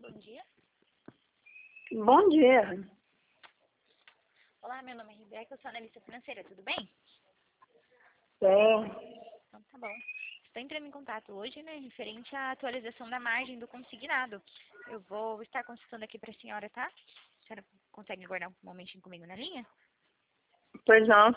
bom dia. Bom dia. Olá, meu nome é Rebeca, eu sou analista financeira, tudo bem? Então tá bom. Estou entrando em contato hoje, né, referente à atualização da margem do consignado. Eu vou estar consultando aqui para a senhora, tá? A senhora consegue aguardar um momentinho comigo na linha? Pois não.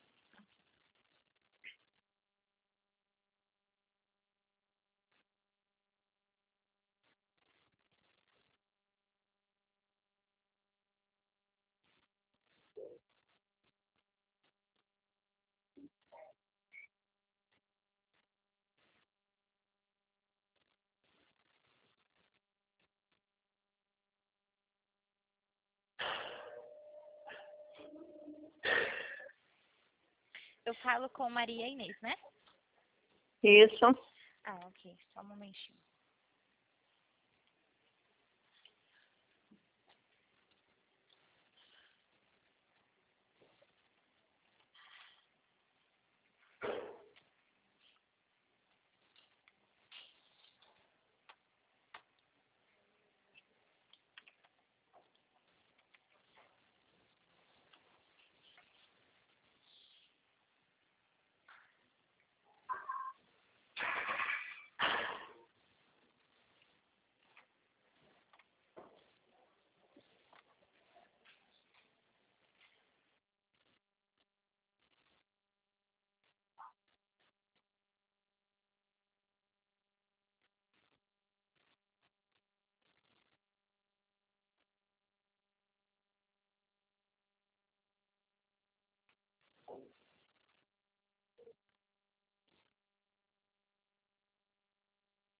Eu falo com Maria Inês, né? Isso. Ah, ok. Só um momentinho.